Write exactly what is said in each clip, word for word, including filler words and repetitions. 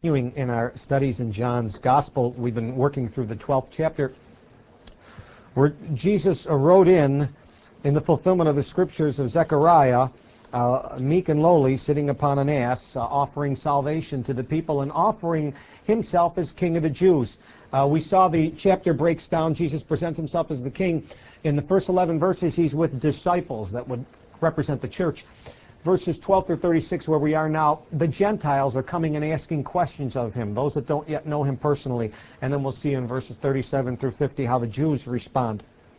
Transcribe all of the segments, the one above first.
continuing in our studies in John's Gospel. We've been working through the twelfth chapter, where Jesus rode in, in the fulfillment of the scriptures of Zechariah, uh, meek and lowly, sitting upon an ass, uh, offering salvation to the people and offering himself as King of the Jews. Uh, we saw the chapter breaks down. Jesus presents himself as the king. In the first eleven verses, he's with disciples that would represent the church. Verses twelve through thirty-six, where we are now, the Gentiles are coming and asking questions of him, those that don't yet know him personally. And then we'll see in verses thirty-seven through fifty how the Jews respond.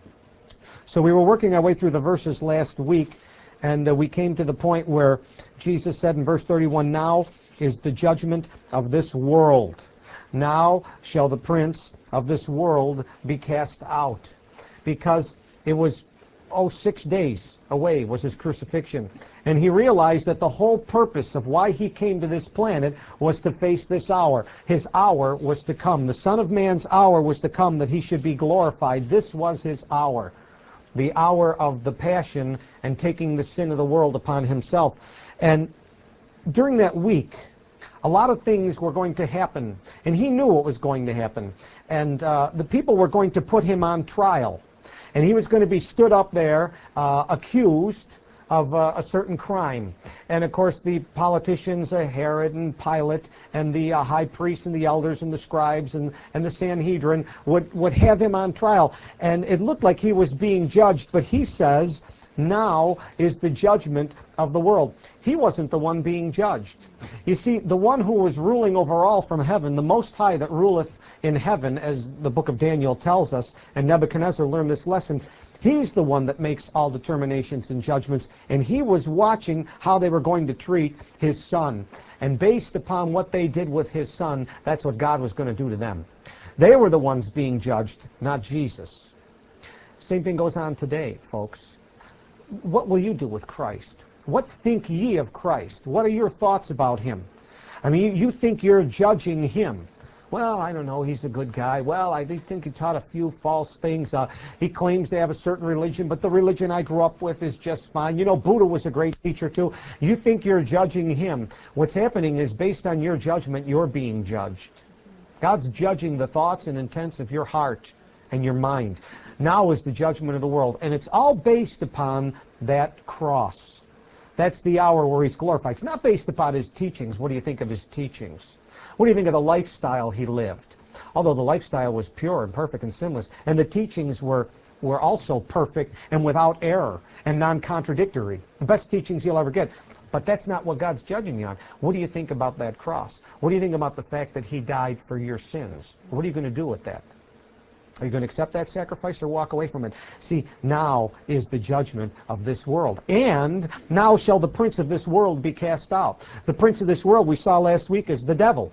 So we were working our way through the verses last week, and uh, we came to the point where Jesus said in verse thirty-one, "Now is the judgment of this world. Now shall the prince of this world be cast out." Because it was oh, six days away was his crucifixion. And he realized that the whole purpose of why he came to this planet was to face this hour. His hour was to come. The Son of Man's hour was to come, that he should be glorified. This was his hour. The hour of the passion and taking the sin of the world upon himself. And during that week, a lot of things were going to happen. And he knew what was going to happen. And uh, the people were going to put him on trial. And he was going to be stood up there, uh, accused of uh, a certain crime. And of course the politicians, uh, Herod and Pilate, and the uh, high priests and the elders and the scribes and, and the Sanhedrin would, would have him on trial. And it looked like he was being judged, but he says, now is the judgment of the world. He wasn't the one being judged. You see, the one who was ruling over all from heaven, the Most High that ruleth in heaven, as the book of Daniel tells us, and Nebuchadnezzar learned this lesson, he's the one that makes all determinations and judgments, and he was watching how they were going to treat his son. And based upon what they did with his son, that's what God was going to do to them. They were the ones being judged, not Jesus. Same thing goes on today, folks. What will you do with Christ? What think ye of Christ? What are your thoughts about him? I mean, you think you're judging him. Well, I don't know, he's a good guy. Well, I think he taught a few false things. Uh, he claims to have a certain religion, but the religion I grew up with is just fine. You know, Buddha was a great teacher too. You think you're judging him. What's happening is, based on your judgment, you're being judged. God's judging the thoughts and intents of your heart and your mind. Now is the judgment of the world. And it's all based upon that cross. That's the hour where he's glorified. It's not based upon his teachings. What do you think of his teachings? What do you think of the lifestyle he lived? Although the lifestyle was pure and perfect and sinless, and the teachings were, were also perfect and without error and non-contradictory. The best teachings you'll ever get. But that's not what God's judging you on. What do you think about that cross? What do you think about the fact that he died for your sins? What are you going to do with that? Are you going to accept that sacrifice or walk away from it? See, now is the judgment of this world. And now shall the prince of this world be cast out. The prince of this world, we saw last week, is the devil.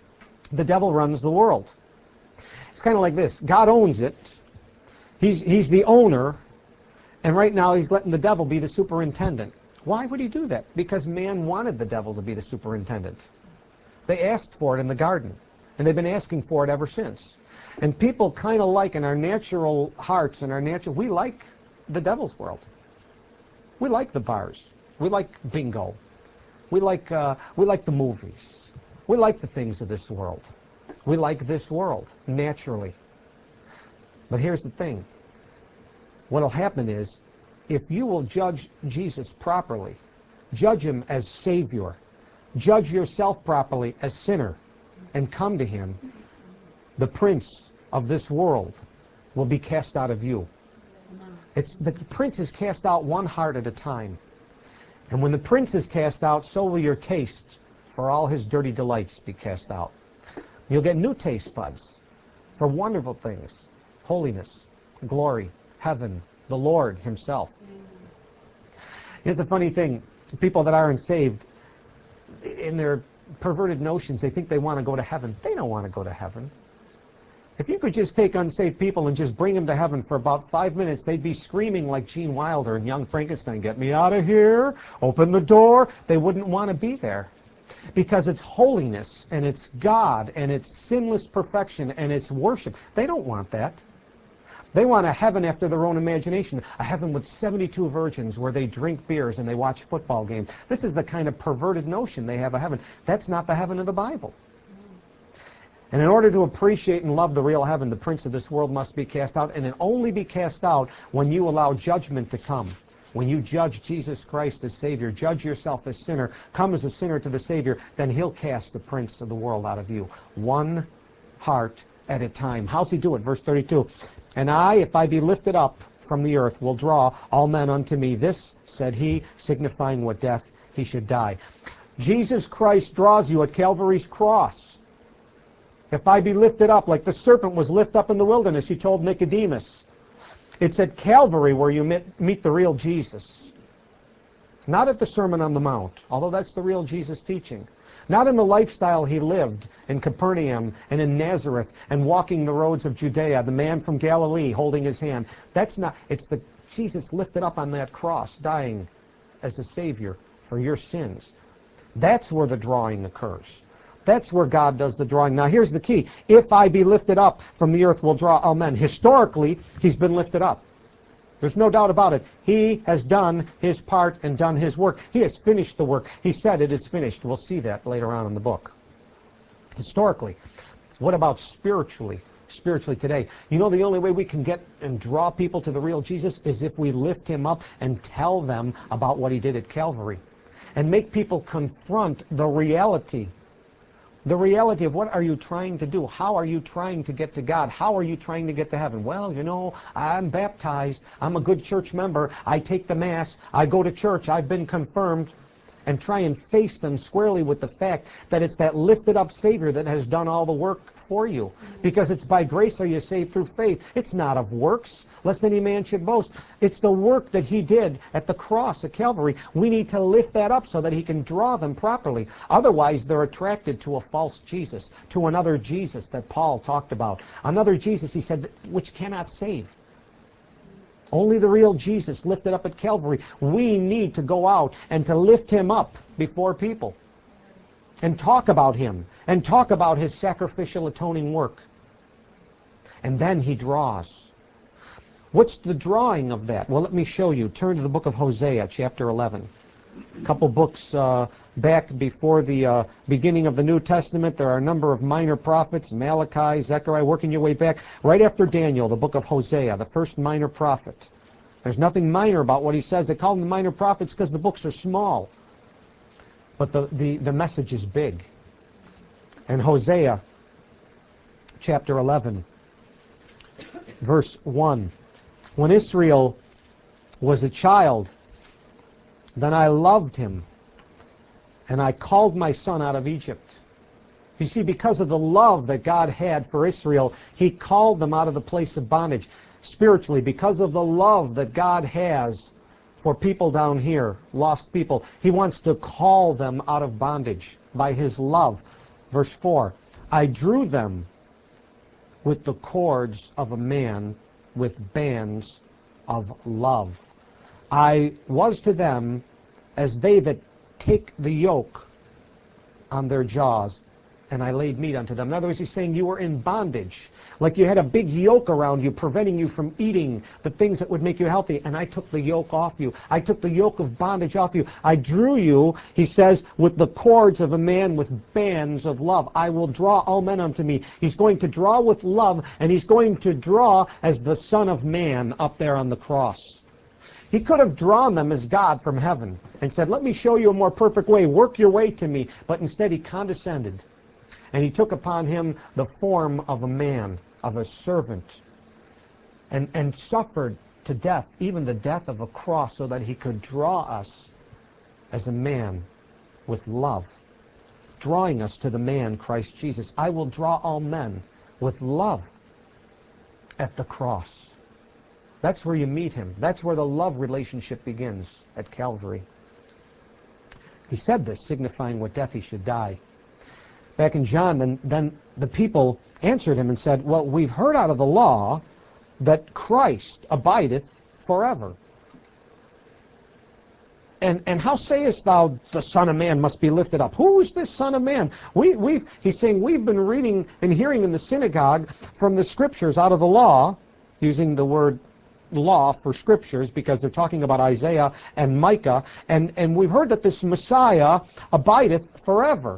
The devil runs the world. It's kind of like this. God owns it. He's, he's the owner. And right now he's letting the devil be the superintendent. Why would he do that? Because man wanted the devil to be the superintendent. They asked for it in the garden. And they've been asking for it ever since. And people kind of like, in our natural hearts and our natural, we like the devil's world. We like the bars. We like bingo. We like, uh, we like the movies. We like the things of this world. We like this world, naturally. But here's the thing. What will happen is, if you will judge Jesus properly, judge him as Savior, judge yourself properly as sinner, and come to him, the prince of this world will be cast out of you. It's, the prince is cast out one heart at a time. And when the prince is cast out, so will your taste for all his dirty delights be cast out. You'll get new taste buds for wonderful things. Holiness, glory, heaven, the Lord himself. Here's the funny thing. People that aren't saved, in their perverted notions, they think they want to go to heaven. They don't want to go to heaven. If you could just take unsaved people and just bring them to heaven for about five minutes, they'd be screaming like Gene Wilder in Young Frankenstein, "Get me out of here, open the door." They wouldn't want to be there. Because it's holiness, and it's God, and it's sinless perfection, and it's worship. They don't want that. They want a heaven after their own imagination, a heaven with seventy-two virgins where they drink beers and they watch football games. This is the kind of perverted notion they have of heaven. That's not the heaven of the Bible. And in order to appreciate and love the real heaven, the prince of this world must be cast out, and it only be cast out when you allow judgment to come. When you judge Jesus Christ as Savior, judge yourself as sinner, come as a sinner to the Savior, then He'll cast the prince of the world out of you. One heart at a time. How's He do it? Verse thirty-two. And I, if I be lifted up from the earth, will draw all men unto me. This, said He, signifying what death He should die. Jesus Christ draws you at Calvary's cross. If I be lifted up, like the serpent was lifted up in the wilderness, He told Nicodemus. It's at Calvary where you meet, meet the real Jesus. Not at the Sermon on the Mount, although that's the real Jesus teaching. Not in the lifestyle He lived in Capernaum and in Nazareth and walking the roads of Judea, the man from Galilee holding His hand. That's not, it's the Jesus lifted up on that cross, dying as a Savior for your sins. That's where the drawing occurs. That's where God does the drawing. Now here's the key. If I be lifted up from the earth, will draw all men. Historically, He's been lifted up. There's no doubt about it. He has done His part and done His work. He has finished the work. He said it is finished. We'll see that later on in the book. Historically. What about spiritually? Spiritually today. You know the only way we can get and draw people to the real Jesus is if we lift Him up and tell them about what He did at Calvary. And make people confront the reality. The reality of what are you trying to do? How are you trying to get to God? How are you trying to get to heaven? Well, you know, I'm baptized. I'm a good church member. I take the Mass. I go to church. I've been confirmed. And try and face them squarely with the fact that it's that lifted up Savior that has done all the work for you. Because it's by grace are you saved through faith. It's not of works, lest any man should boast. It's the work that He did at the cross at Calvary. We need to lift that up so that He can draw them properly. Otherwise, they're attracted to a false Jesus, to another Jesus that Paul talked about. Another Jesus, he said, which cannot save. Only the real Jesus lifted up at Calvary. We need to go out and to lift Him up before people. And talk about Him. And talk about His sacrificial atoning work. And then He draws. What's the drawing of that? Well, let me show you. Turn to the book of Hosea, chapter eleven. A couple books uh, back before the uh, beginning of the New Testament, there are a number of minor prophets, Malachi, Zechariah, working your way back. Right after Daniel, the book of Hosea, the first minor prophet. There's nothing minor about what he says. They call them the minor prophets because the books are small. But the, the, the message is big. And Hosea, chapter eleven, verse one. When Israel was a child, then I loved him, and I called my son out of Egypt. You see, because of the love that God had for Israel, He called them out of the place of bondage. Spiritually, because of the love that God has for people down here, lost people, He wants to call them out of bondage by His love. Verse four, I drew them with the cords of a man, with bands of love. I was to them as they that take the yoke on their jaws, and I laid meat unto them. In other words, He's saying you were in bondage. Like you had a big yoke around you, preventing you from eating the things that would make you healthy. And I took the yoke off you. I took the yoke of bondage off you. I drew you, He says, with the cords of a man, with bands of love. I will draw all men unto me. He's going to draw with love, and He's going to draw as the Son of Man up there on the cross. He could have drawn them as God from heaven and said, let me show you a more perfect way. Work your way to me. But instead He condescended. And He took upon Him the form of a man, of a servant, and, and suffered to death, even the death of a cross, so that He could draw us as a man with love, drawing us to the man, Christ Jesus. I will draw all men with love at the cross. That's where you meet Him. That's where the love relationship begins, at Calvary. He said this, signifying what death He should die. Back in John, then, then the people answered Him and said, well, we've heard out of the law that Christ abideth forever. And, and how sayest thou the Son of Man must be lifted up? Who is this Son of Man? We, we've, he's saying we've been reading and hearing in the synagogue from the Scriptures out of the law, using the word law for Scriptures because they're talking about Isaiah and Micah, and, and we've heard that this Messiah abideth forever.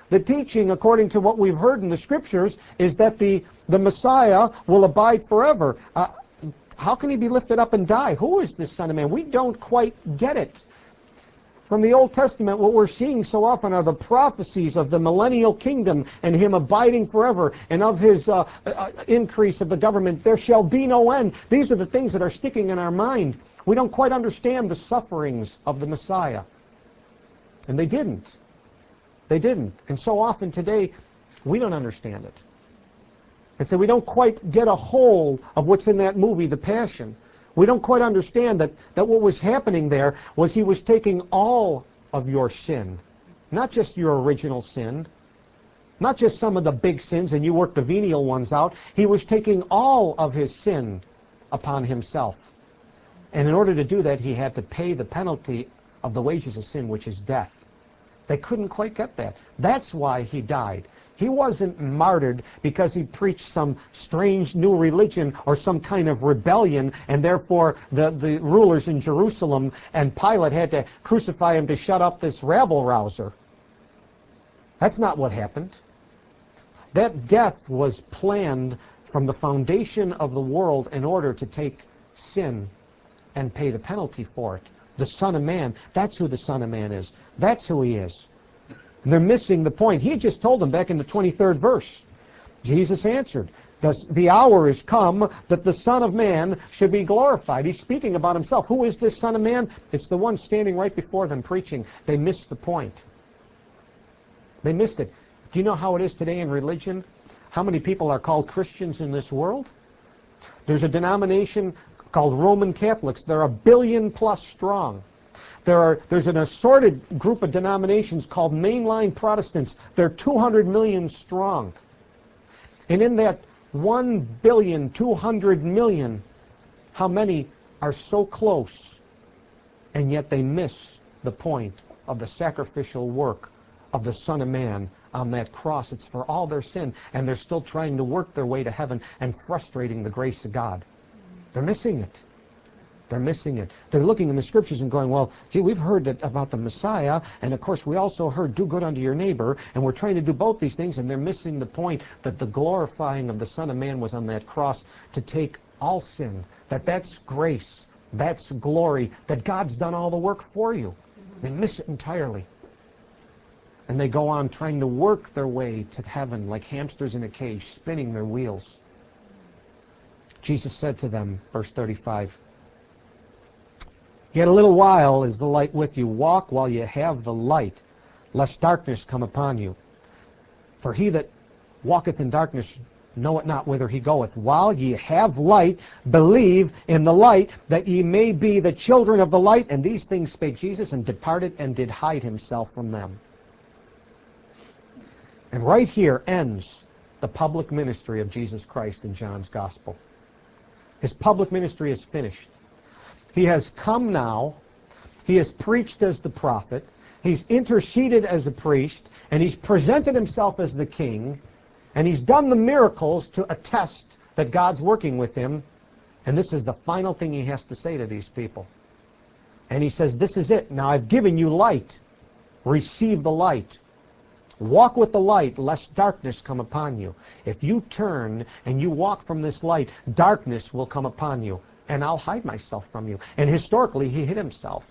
The teaching, according to what we've heard in the Scriptures, is that the, the Messiah will abide forever. Uh, how can he be lifted up and die? Who is this Son of Man? We don't quite get it. From the Old Testament, what we're seeing so often are the prophecies of the millennial kingdom and him abiding forever, and of his uh, uh, increase of the government. There shall be no end. These are the things that are sticking in our mind. We don't quite understand the sufferings of the Messiah. And they didn't. They didn't. And so often today, we don't understand it. And so we don't quite get a hold of what's in that movie, The Passion. We don't quite understand that, that what was happening there was he was taking all of your sin. Not just your original sin. Not just some of the big sins and you work the venial ones out. He was taking all of his sin upon himself. And in order to do that, he had to pay the penalty of the wages of sin, which is death. They couldn't quite get that. That's why he died. He wasn't martyred because he preached some strange new religion or some kind of rebellion, and therefore the, the rulers in Jerusalem and Pilate had to crucify him to shut up this rabble-rouser. That's not what happened. That death was planned from the foundation of the world in order to take sin and pay the penalty for it. The Son of Man, that's who the Son of Man is. That's who he is. And they're missing the point. He just told them back in the twenty-third verse. Jesus answered, the, the hour is come that the Son of Man should be glorified. He's speaking about himself. Who is this Son of Man? It's the one standing right before them preaching. They missed the point. They missed it. Do you know how it is today in religion? How many people are called Christians in this world? There's a denomination called Roman Catholics. They're a billion plus strong. There are, there's an assorted group of denominations called mainline Protestants. They're two hundred million strong. And in that one billion two hundred million, how many are so close and yet they miss the point of the sacrificial work of the Son of Man on that cross? It's for all their sin, and they're still trying to work their way to heaven and frustrating the grace of God. They're missing it. They're missing it. They're looking in the Scriptures and going, well, gee, we've heard that about the Messiah, and of course we also heard do good unto your neighbor, and we're trying to do both these things, and they're missing the point that the glorifying of the Son of Man was on that cross to take all sin, that that's grace, that's glory, that God's done all the work for you. They miss it entirely. And they go on trying to work their way to heaven like hamsters in a cage, spinning their wheels. Jesus said to them, verse thirty-five, yet a little while is the light with you. Walk while you have the light, lest darkness come upon you. For he that walketh in darkness knoweth not whither he goeth. While ye have light, believe in the light, that ye may be the children of the light. And these things spake Jesus, and departed, and did hide himself from them. And right here ends the public ministry of Jesus Christ in John's Gospel. His public ministry is finished. He has come now. He has preached as the prophet. He's interceded as a priest. And he's presented himself as the king. And he's done the miracles to attest that God's working with him. And this is the final thing he has to say to these people. And he says, this is it. Now I've given you light. Receive the light. Walk with the light, lest darkness come upon you. If you turn and you walk from this light, darkness will come upon you, and I'll hide myself from you. And historically, he hid himself.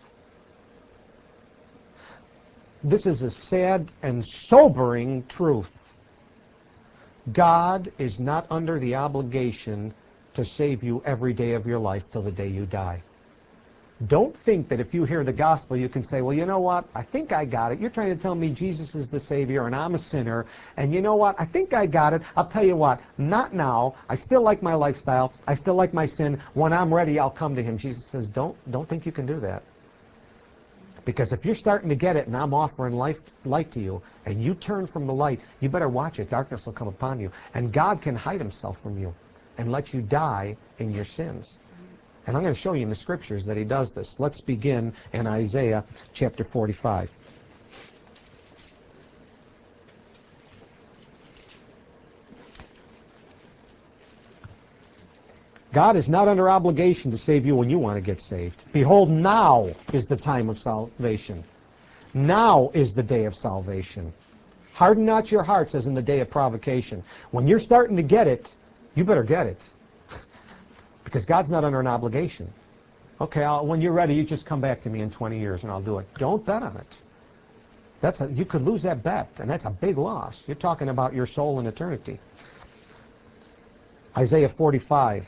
This is a sad and sobering truth. God is not under the obligation to save you every day of your life till the day you die. Don't think that if you hear the gospel, you can say, well, you know what? I think I got it. You're trying to tell me Jesus is the Savior and I'm a sinner. And you know what? I think I got it. I'll tell you what. Not now. I still like my lifestyle. I still like my sin. When I'm ready, I'll come to him. Jesus says, don't, don't think you can do that. Because if you're starting to get it and I'm offering life, light to you, and you turn from the light, you better watch it. Darkness will come upon you. And God can hide himself from you and let you die in your sins. And I'm going to show you in the Scriptures that he does this. Let's begin in Isaiah chapter forty-five. God is not under obligation to save you when you want to get saved. Behold, now is the time of salvation. Now is the day of salvation. Harden not your hearts as in the day of provocation. When you're starting to get it, you better get it. Because God's not under an obligation. Okay, I'll, when you're ready, you just come back to me in twenty years and I'll do it. Don't bet on it. That's a, you could lose that bet, and that's a big loss. You're talking about your soul in eternity. Isaiah forty-five.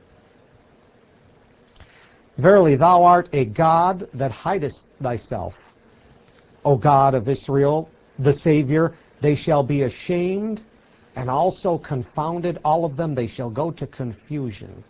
Verily, thou art a God that hidest thyself. O God of Israel, the Savior, they shall be ashamed and also confounded. All of them, they shall go to confusion.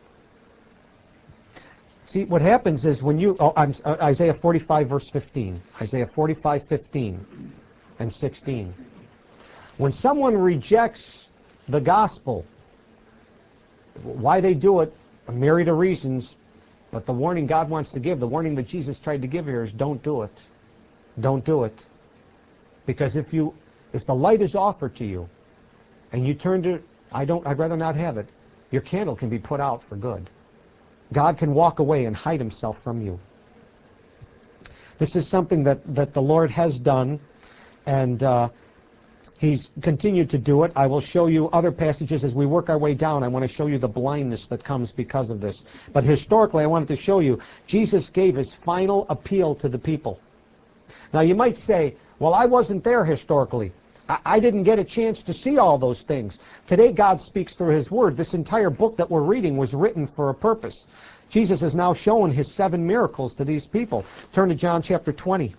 See, what happens is when you, oh, I'm, uh, Isaiah forty-five, verse fifteen. Isaiah forty-five, fifteen and sixteen. When someone rejects the gospel, why they do it, a myriad of reasons, but the warning God wants to give, the warning that Jesus tried to give here is don't do it. Don't do it. Because if you, if the light is offered to you, and you turn to, I don't, I'd rather not have it, your candle can be put out for good. God can walk away and hide himself from you. This is something that, that the Lord has done, and uh, he's continued to do it. I will show you other passages as we work our way down. I want to show you the blindness that comes because of this. But historically, I wanted to show you, Jesus gave his final appeal to the people. Now you might say, well, I wasn't there historically. I didn't get a chance to see all those things. Today God speaks through his word. This entire book that we're reading was written for a purpose. Jesus has now shown his seven miracles to these people. Turn to John chapter twenty.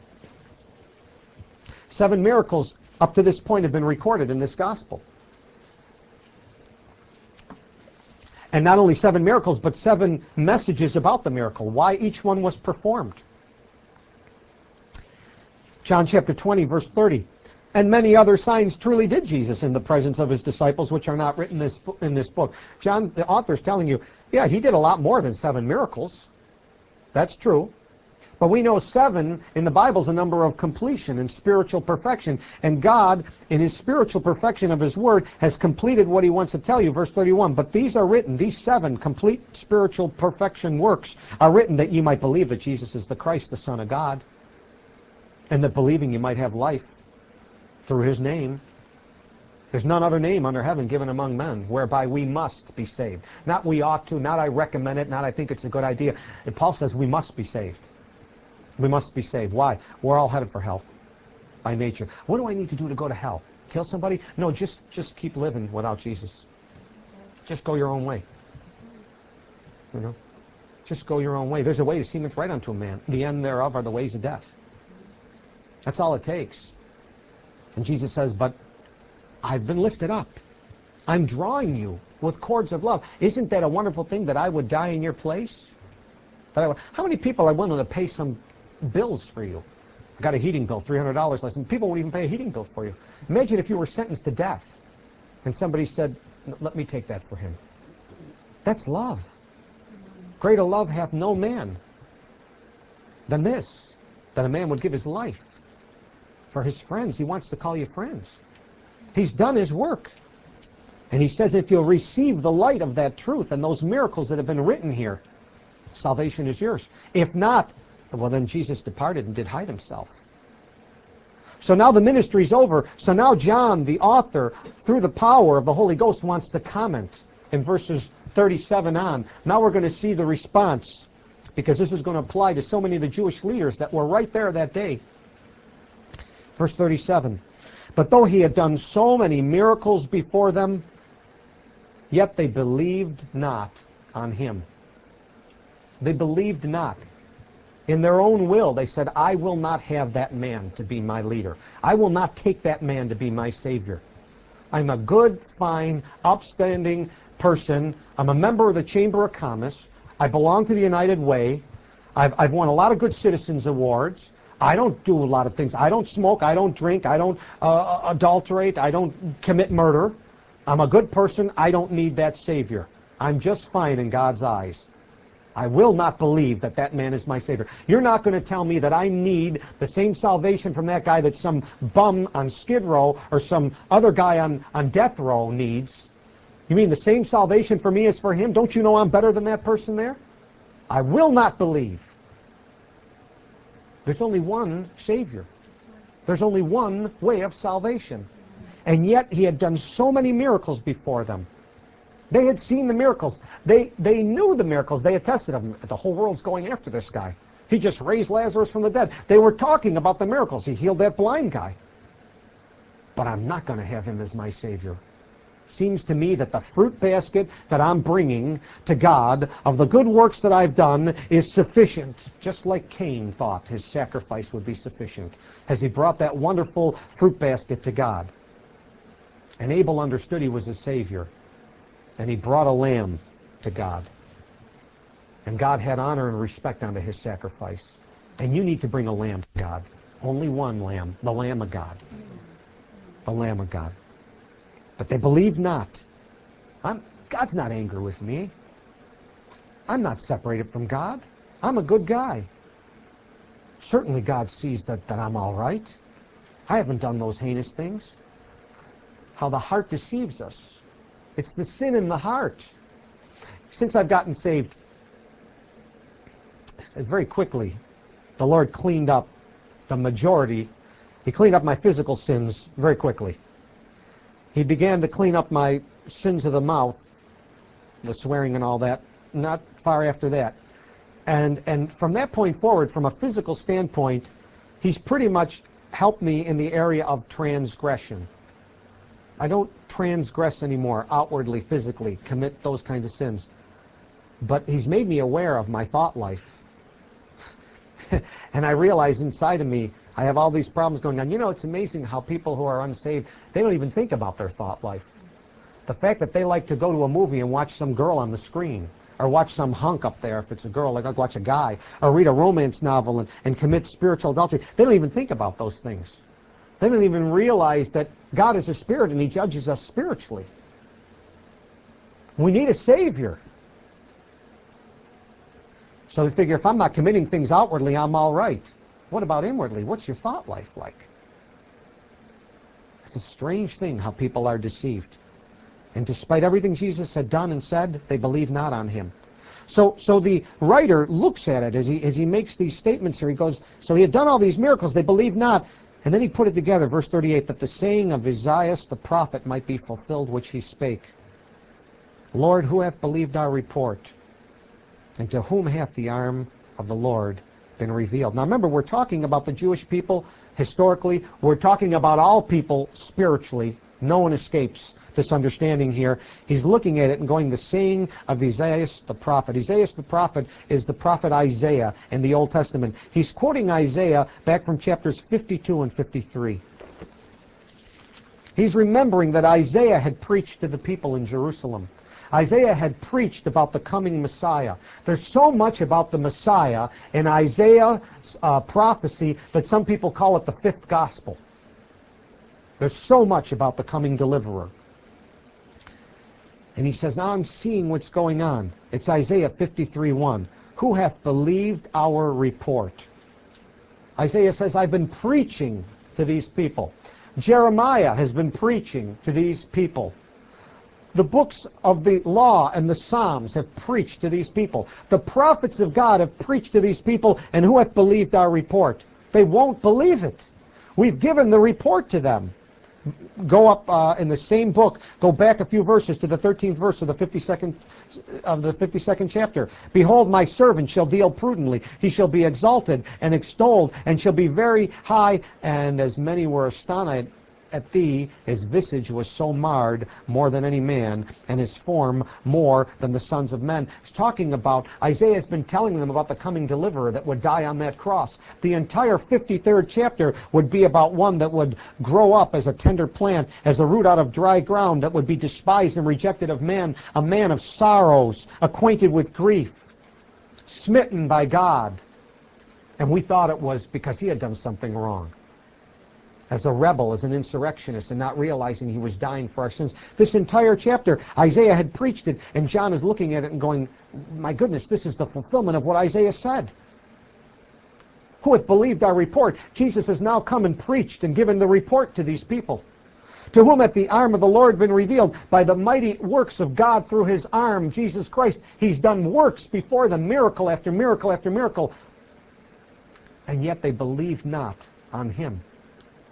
Seven miracles up to this point have been recorded in this gospel. And not only seven miracles, but seven messages about the miracle, why each one was performed. John chapter twenty, verse thirty. And many other signs truly did Jesus in the presence of his disciples, which are not written this, in this book. John, the author, is telling you, yeah, he did a lot more than seven miracles. That's true. But we know seven in the Bible is a number of completion and spiritual perfection. And God, in his spiritual perfection of his word, has completed what he wants to tell you. Verse thirty-one, but these are written, these seven complete spiritual perfection works are written that you might believe that Jesus is the Christ, the Son of God, and that believing you might have life through his name. There's none other name under heaven given among men whereby we must be saved. Not we ought to, not I recommend it, not I think it's a good idea. And Paul says we must be saved. We must be saved. Why? We're all headed for hell by nature. What do I need to do to go to hell? Kill somebody? No, just, just keep living without Jesus. Just go your own way. You know? Just go your own way. There's a way that seemeth right unto a man. The end thereof are the ways of death. That's all it takes. And Jesus says, but I've been lifted up. I'm drawing you with cords of love. Isn't that a wonderful thing that I would die in your place? That I would, how many people are willing to pay some bills for you? I got a heating bill, three hundred dollars less. And people won't even pay a heating bill for you. Imagine if you were sentenced to death and somebody said, let me take that for him. That's love. Greater love hath no man than this, that a man would give his life for his friends. He wants to call you friends. He's done his work. And he says if you'll receive the light of that truth and those miracles that have been written here, salvation is yours. If not, well then Jesus departed and did hide himself. So now the ministry's over. So now John, the author, through the power of the Holy Ghost, wants to comment in verses thirty-seven on. Now we're going to see the response, because this is going to apply to so many of the Jewish leaders that were right there that day. Verse thirty-seven, but though he had done so many miracles before them, yet they believed not on him. They believed not. In their own will, they said, I will not have that man to be my leader. I will not take that man to be my Savior. I'm a good, fine, upstanding person. I'm a member of the Chamber of Commerce. I belong to the United Way. I've, I've won a lot of good citizens awards. I don't do a lot of things. I don't smoke. I don't drink. I don't uh, adulterate. I don't commit murder. I'm a good person. I don't need that Savior. I'm just fine in God's eyes. I will not believe that that man is my Savior. You're not going to tell me that I need the same salvation from that guy that some bum on Skid Row or some other guy on, on death row needs. You mean the same salvation for me as for him? Don't you know I'm better than that person there? I will not believe. There's only one Savior. There's only one way of salvation. And yet he had done so many miracles before them. They had seen the miracles. They, they knew the miracles. They attested of them. The whole world's going after this guy. He just raised Lazarus from the dead. They were talking about the miracles. He healed that blind guy. But I'm not going to have him as my Savior. Seems to me that the fruit basket that I'm bringing to God of the good works that I've done is sufficient. Just like Cain thought his sacrifice would be sufficient as he brought that wonderful fruit basket to God. And Abel understood he was a Savior. And he brought a lamb to God. And God had honor and respect unto his sacrifice. And you need to bring a lamb to God. Only one lamb, the Lamb of God. The Lamb of God. But they believed not. I'm, God's not angry with me. I'm not separated from God. I'm a good guy. Certainly God sees that, that I'm all right. I haven't done those heinous things. How the heart deceives us. It's the sin in the heart. Since I've gotten saved, very quickly, the Lord cleaned up the majority. He cleaned up my physical sins very quickly. He began to clean up my sins of the mouth, the swearing and all that, not far after that. And, and from that point forward, from a physical standpoint, he's pretty much helped me in the area of transgression. I don't transgress anymore, outwardly, physically, commit those kinds of sins. But he's made me aware of my thought life. And I realize inside of me, I have all these problems going on. You know, it's amazing how people who are unsaved, they don't even think about their thought life. The fact that they like to go to a movie and watch some girl on the screen, or watch some hunk up there if it's a girl, like I'll watch a guy, or read a romance novel and, and commit spiritual adultery. They don't even think about those things. They don't even realize that God is a spirit and he judges us spiritually. We need a Savior. So they figure if I'm not committing things outwardly, I'm all right. What about inwardly? What's your thought life like? It's a strange thing how people are deceived. And despite everything Jesus had done and said, they believe not on him. So, so the writer looks at it as he, as he makes these statements here. He goes, so he had done all these miracles, they believe not. And then he put it together, verse thirty-eight, that the saying of Isaiah the prophet might be fulfilled, which he spake. Lord, who hath believed our report? And to whom hath the arm of the Lord been revealed? Now remember, we're talking about the Jewish people historically. We're talking about all people spiritually. No one escapes this understanding here. He's looking at it and going, the saying of Isaiah the prophet. Isaiah the prophet is the prophet Isaiah in the Old Testament. He's quoting Isaiah back from chapters fifty-two and fifty-three. He's remembering that Isaiah had preached to the people in Jerusalem. Isaiah had preached about the coming Messiah. There's so much about the Messiah in Isaiah's uh, prophecy that some people call it the fifth gospel. There's so much about the coming deliverer. And he says, now I'm seeing what's going on. It's Isaiah fifty-three one. Who hath believed our report? Isaiah says, I've been preaching to these people. Jeremiah has been preaching to these people. The books of the law and the Psalms have preached to these people. The prophets of God have preached to these people, and who hath believed our report? They won't believe it. We've given the report to them. Go up uh, in the same book, go back a few verses to the thirteenth verse of the fifty-second of the fifty-second chapter. Behold, my servant shall deal prudently. He shall be exalted and extolled, and shall be very high. And as many were astonished at thee, his visage was so marred more than any man, and his form more than the sons of men. He's talking about, Isaiah has been telling them about the coming deliverer that would die on that cross. The entire fifty-third chapter would be about one that would grow up as a tender plant, as a root out of dry ground, that would be despised and rejected of men, a man of sorrows, acquainted with grief, smitten by God. And we thought it was because he had done something wrong, as a rebel, as an insurrectionist, and not realizing he was dying for our sins. This entire chapter, Isaiah had preached it, and John is looking at it and going, my goodness, this is the fulfillment of what Isaiah said. Who hath believed our report? Jesus has now come and preached and given the report to these people. To whom hath the arm of the Lord been revealed? By the mighty works of God through his arm, Jesus Christ. He's done works before them, miracle after miracle after miracle. And yet they believed not on him.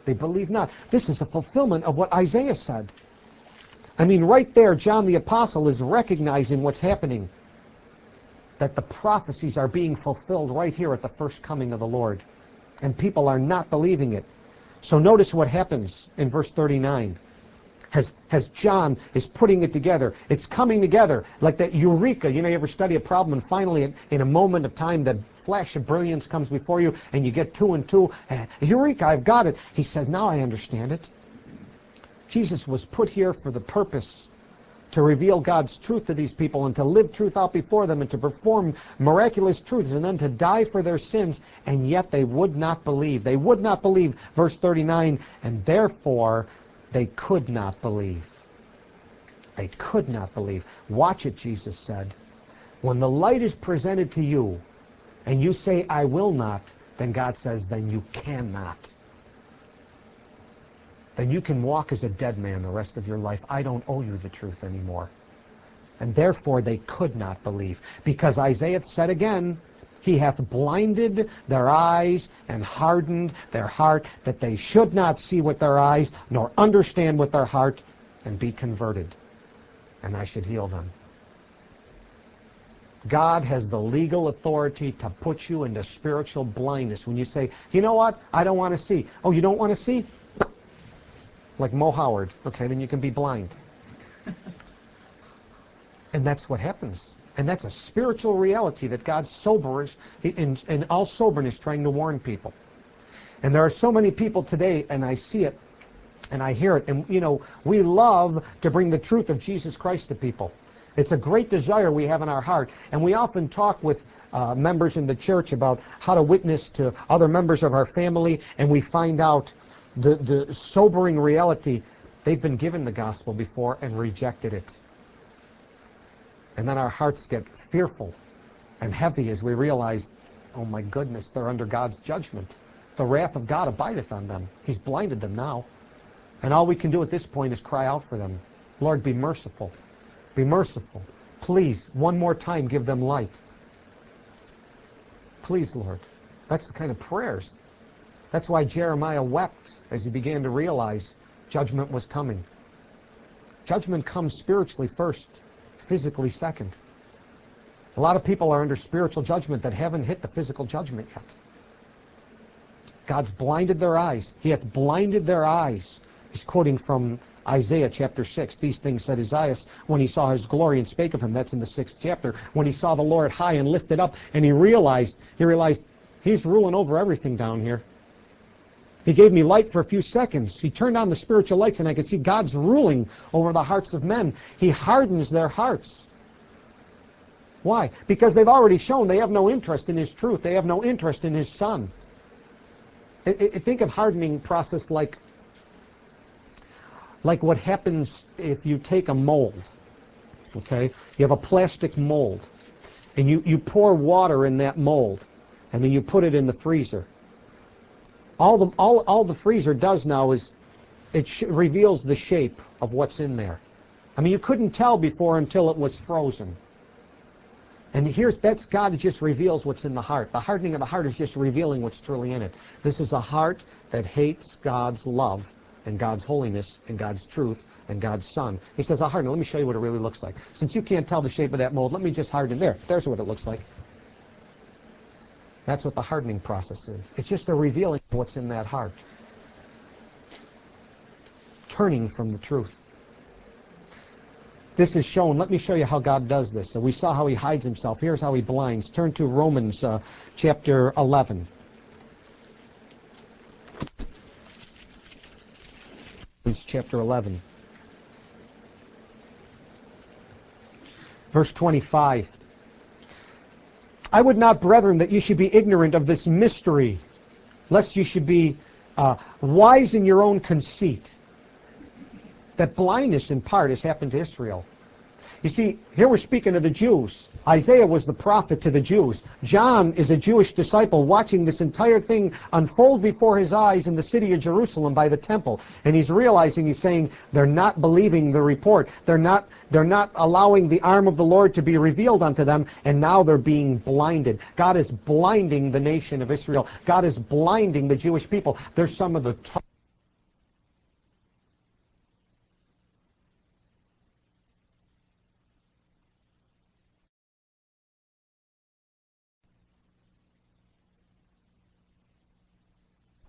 They believe not. This is a fulfillment of what Isaiah said. I mean, right there, John the Apostle is recognizing what's happening. That the prophecies are being fulfilled right here at the first coming of the Lord. And people are not believing it. So notice what happens in verse thirty-nine. As, as John is putting it together, it's coming together like that eureka. You know, you ever study a problem and finally in, in a moment of time that flash of brilliance comes before you and you get two and two. Uh, eureka, I've got it. He says, now I understand it. Jesus was put here for the purpose to reveal God's truth to these people and to live truth out before them and to perform miraculous truths and then to die for their sins, and yet they would not believe. They would not believe, verse thirty-nine, and therefore they could not believe. They could not believe. Watch it, Jesus said. When the light is presented to you and you say, I will not, then God says, then you cannot. Then you can walk as a dead man the rest of your life. I don't owe you the truth anymore. And therefore they could not believe. Because Isaiah said again, He hath blinded their eyes and hardened their heart, that they should not see with their eyes, nor understand with their heart, and be converted. And I should heal them. God has the legal authority to put you into spiritual blindness. When you say, you know what, I don't want to see. Oh, you don't want to see? Like Mo Howard. Okay, then you can be blind. And that's what happens. And that's a spiritual reality that God sobers, in, in all soberness, trying to warn people. And there are so many people today, and I see it, and I hear it, and you know, we love to bring the truth of Jesus Christ to people. It's a great desire we have in our heart. And we often talk with uh, members in the church about how to witness to other members of our family, and we find out the, the sobering reality. They've been given the gospel before and rejected it. And then our hearts get fearful and heavy as we realize, oh my goodness, they're under God's judgment. The wrath of God abideth on them. He's blinded them now. And all we can do at this point is cry out for them. Lord, be merciful. Be merciful. Please, one more time, give them light. Please, Lord. That's the kind of prayers. That's why Jeremiah wept as he began to realize judgment was coming. Judgment comes spiritually first, physically second. A lot of people are under spiritual judgment that haven't hit the physical judgment yet. God's blinded their eyes. He hath blinded their eyes. He's quoting from Isaiah chapter six. These things said Isaiah when he saw his glory and spake of him. That's in the sixth chapter. When he saw the Lord high and lifted up, and he realized, he realized He's ruling over everything down here. He gave me light for a few seconds. He turned on the spiritual lights, and I could see God's ruling over the hearts of men. He hardens their hearts. Why? Because they've already shown they have no interest in His truth. They have no interest in His Son. I, I, think of hardening process like like what happens if you take a mold. Okay? You have a plastic mold, and you, you pour water in that mold, and then you put it in the freezer. All the, all, all the freezer does now is it sh- reveals the shape of what's in there. I mean, you couldn't tell before until it was frozen. And here's, that's God just reveals what's in the heart. The hardening of the heart is just revealing what's truly in it. This is a heart that hates God's love and God's holiness and God's truth and God's Son. He says, I'll harden it. Let me show you what it really looks like. Since you can't tell the shape of that mold, let me just harden it. There. There's what it looks like. That's what the hardening process is. It's just a revealing of what's in that heart. Turning from the truth. This is shown. Let me show you how God does this. So we saw how He hides Himself. Here's how He blinds. Turn to Romans uh, chapter eleven. Romans chapter eleven. Verse twenty-five. I would not, brethren, that you should be ignorant of this mystery, lest you should be uh, wise in your own conceit. That blindness in part has happened to Israel. You see, here we're speaking to the Jews. Isaiah was the prophet to the Jews. John is a Jewish disciple watching this entire thing unfold before his eyes in the city of Jerusalem by the temple. And he's realizing, he's saying, they're not believing the report. They're not, they're not allowing the arm of the Lord to be revealed unto them, and now they're being blinded. God is blinding the nation of Israel. God is blinding the Jewish people. They're some of the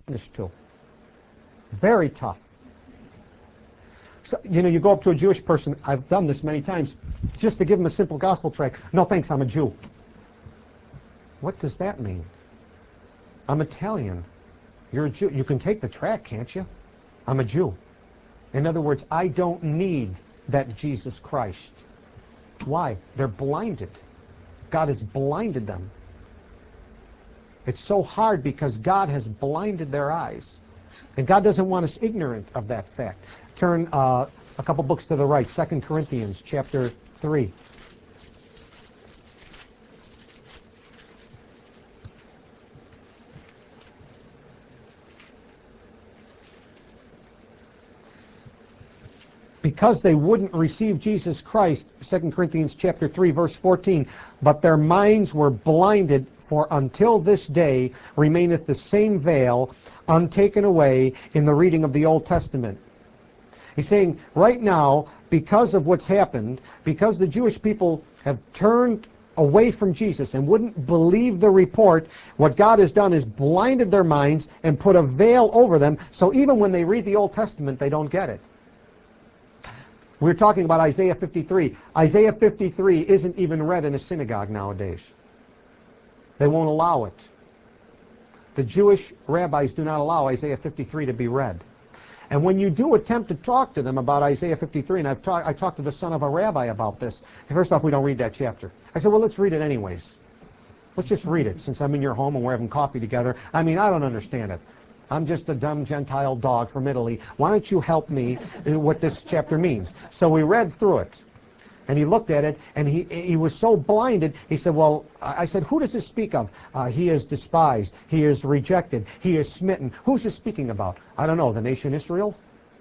to. Very tough. So, you know, you go up to a Jewish person, I've done this many times, just to give them a simple gospel tract. No thanks, I'm a Jew. What does that mean? I'm Italian. You're a Jew. You can take the tract, can't you? I'm a Jew. In other words, I don't need that Jesus Christ. Why? They're blinded. God has blinded them. It's so hard because God has blinded their eyes. And God doesn't want us ignorant of that fact. Turn uh, a couple books to the right, Second Corinthians chapter three. Because they wouldn't receive Jesus Christ, Second Corinthians chapter three, verse fourteen, but their minds were blinded, for until this day remaineth the same veil untaken away in the reading of the Old Testament. He's saying right now, because of what's happened, because the Jewish people have turned away from Jesus and wouldn't believe the report, what God has done is blinded their minds and put a veil over them, so even when they read the Old Testament, they don't get it. We're talking about Isaiah fifty-three. Isaiah fifty-three isn't even read in a synagogue nowadays. They won't allow it. The Jewish rabbis do not allow Isaiah fifty-three to be read. And when you do attempt to talk to them about Isaiah fifty-three, and I've talk, I talked to the son of a rabbi about this, first off, we don't read that chapter. I said, well, let's read it anyways. Let's just read it, since I'm in your home and we're having coffee together. I mean, I don't understand it. I'm just a dumb Gentile dog from Italy. Why don't you help me in what this chapter means? So we read through it. And he looked at it, and he he was so blinded, he said, well, I said, who does this speak of? Uh, he is despised. He is rejected. He is smitten. Who's this speaking about? I don't know, the nation Israel?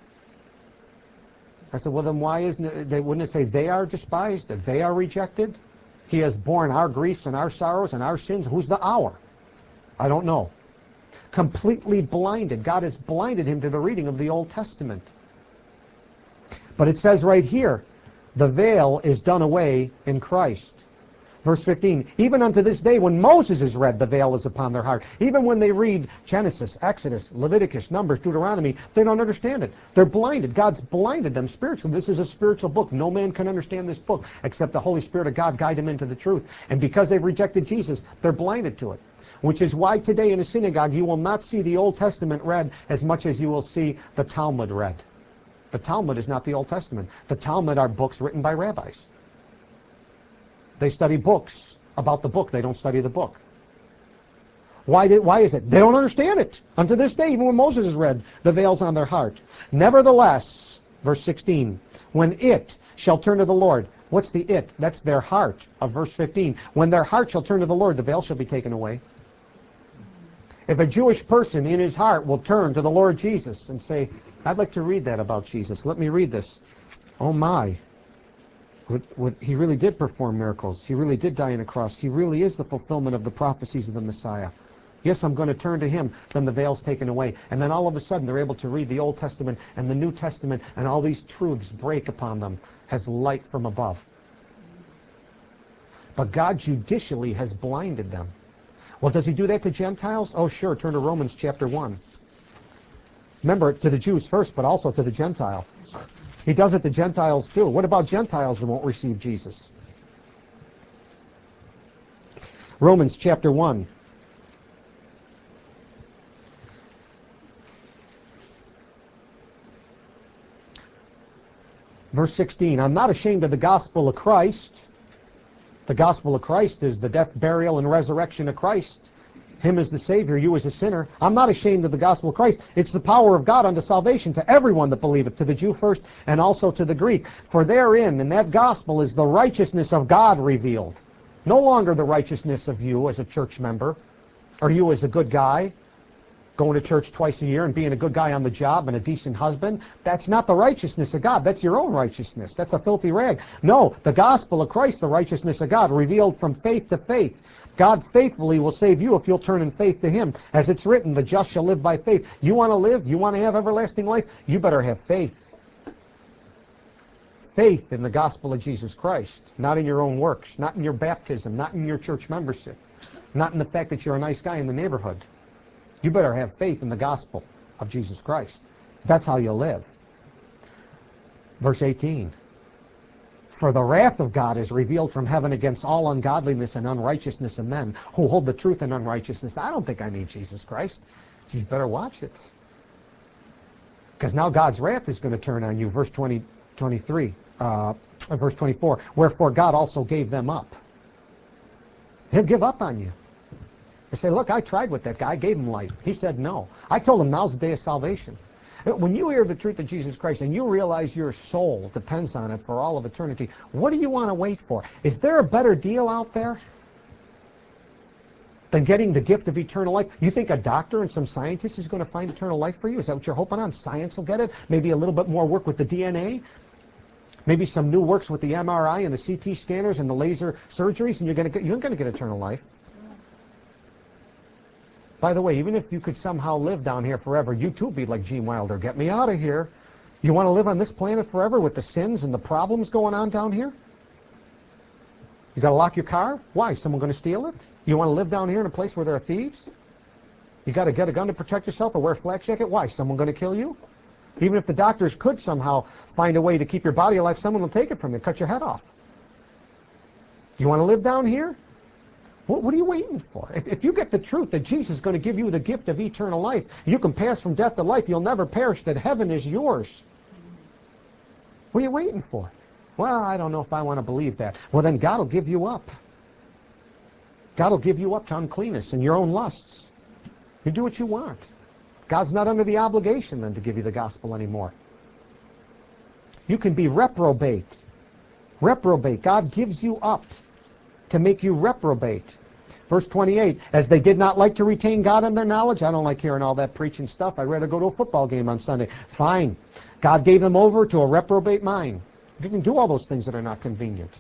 I said, well, then why isn't it, they, wouldn't it say they are despised, that they are rejected? He has borne our griefs and our sorrows and our sins. Who's the our? I don't know. Completely blinded. God has blinded him to the reading of the Old Testament. But it says right here, the veil is done away in Christ. Verse fifteen, even unto this day when Moses is read, the veil is upon their heart. Even when they read Genesis, Exodus, Leviticus, Numbers, Deuteronomy, they don't understand it. They're blinded. God's blinded them spiritually. This is a spiritual book. No man can understand this book except the Holy Spirit of God guide them into the truth. And because they've rejected Jesus, they're blinded to it. Which is why today in a synagogue you will not see the Old Testament read as much as you will see the Talmud read. The Talmud is not the Old Testament. The Talmud are books written by rabbis. They study books about the book. They don't study the book. Why did? Why is it? They don't understand it. Unto this day, even when Moses is read, the veil's on their heart. Nevertheless, verse sixteen, when it shall turn to the Lord. What's the it? That's their heart, of verse fifteen. When their heart shall turn to the Lord, the veil shall be taken away. If a Jewish person in his heart will turn to the Lord Jesus and say, I'd like to read that about Jesus. Let me read this. Oh my. With, with, he really did perform miracles. He really did die on a cross. He really is the fulfillment of the prophecies of the Messiah. Yes, I'm going to turn to him. Then the veil's taken away. And then all of a sudden they're able to read the Old Testament and the New Testament, and all these truths break upon them as light from above. But God judicially has blinded them. Well, does he do that to Gentiles? Oh, sure. Turn to Romans chapter one. Remember, to the Jews first, but also to the Gentile. He does it to Gentiles too. What about Gentiles that won't receive Jesus? Romans chapter one. Verse sixteen, I'm not ashamed of the gospel of Christ. The gospel of Christ is the death, burial, and resurrection of Christ. Him as the Savior, you as a sinner. I'm not ashamed of the gospel of Christ. It's the power of God unto salvation to everyone that believeth, to the Jew first and also to the Greek. For therein, in that gospel, is the righteousness of God revealed. No longer the righteousness of you as a church member, or you as a good guy, going to church twice a year and being a good guy on the job and a decent husband. That's not the righteousness of God. That's your own righteousness. That's a filthy rag. No, the gospel of Christ, the righteousness of God, revealed from faith to faith. God faithfully will save you if you'll turn in faith to him. As it's written, the just shall live by faith. You want to live? You want to have everlasting life? You better have faith. Faith in the gospel of Jesus Christ. Not in your own works. Not in your baptism. Not in your church membership. Not in the fact that you're a nice guy in the neighborhood. You better have faith in the gospel of Jesus Christ. That's how you'll live. Verse eighteen. For the wrath of God is revealed from heaven against all ungodliness and unrighteousness of men who hold the truth in unrighteousness. I don't think I need Jesus Christ. You better watch it. Because now God's wrath is going to turn on you. Verse twenty, twenty-three, uh, verse twenty-four. Wherefore God also gave them up. He'll give up on you. They say, look, I tried with that guy. I gave him light. He said no. I told him now's the day of salvation. When you hear the truth of Jesus Christ and you realize your soul depends on it for all of eternity, what do you want to wait for? Is there a better deal out there than getting the gift of eternal life? You think a doctor and some scientist is going to find eternal life for you? Is that what you're hoping on? Science will get it? Maybe a little bit more work with the D N A? Maybe some new works with the M R I and the C T scanners and the laser surgeries, and you're going to get, you're going to get eternal life. By the way, even if you could somehow live down here forever, you too be like Gene Wilder. Get me out of here. You want to live on this planet forever with the sins and the problems going on down here? You got to lock your car? Why? Someone going to steal it? You want to live down here in a place where there are thieves? You got to get a gun to protect yourself or wear a flak jacket? Why? Someone going to kill you? Even if the doctors could somehow find a way to keep your body alive, someone will take it from you, cut your head off. You want to live down here? What, what are you waiting for? If, if you get the truth that Jesus is going to give you the gift of eternal life, you can pass from death to life, you'll never perish, that heaven is yours. What are you waiting for? Well, I don't know if I want to believe that. Well, then God will give you up. God will give you up to uncleanness and your own lusts. You do what you want. God's not under the obligation then to give you the gospel anymore. You can be reprobate. Reprobate. God gives you up to make you reprobate. Verse twenty-eight, as they did not like to retain God in their knowledge. I don't like hearing all that preaching stuff. I'd rather go to a football game on Sunday. Fine. God gave them over to a reprobate mind. You can do all those things that are not convenient.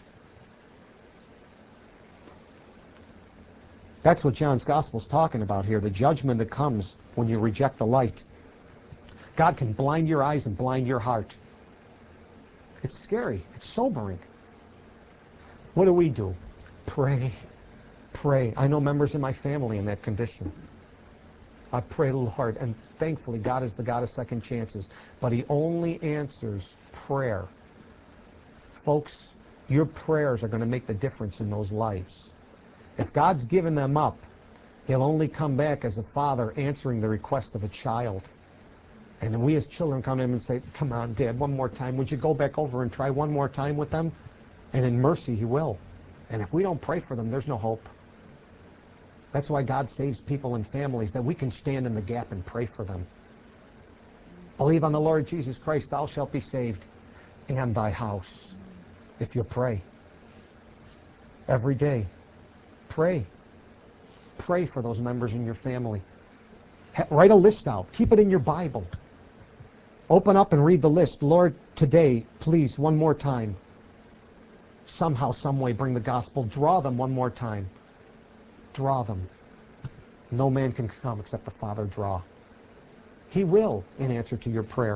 That's what John's Gospel is talking about here, the judgment that comes when you reject the light. God can blind your eyes and blind your heart. It's scary. It's sobering. What do we do? Pray. Pray. I know members of my family in that condition. I pray, Lord, and thankfully God is the God of second chances, but He only answers prayer. Folks, your prayers are going to make the difference in those lives. If God's given them up, He'll only come back as a father answering the request of a child. And we as children come to Him and say, come on, Dad, one more time. Would you go back over and try one more time with them? And in mercy, He will. And if we don't pray for them, there's no hope. That's why God saves people and families, that we can stand in the gap and pray for them. Believe on the Lord Jesus Christ, thou shalt be saved, and thy house, if you pray. Every day. Pray. Pray for those members in your family. Ha- write a list out. Keep it in your Bible. Open up and read the list. Lord, today, please, one more time. Somehow, some way, bring the gospel. Draw them one more time. Draw them. No man can come except the Father draw. He will in answer to your prayer.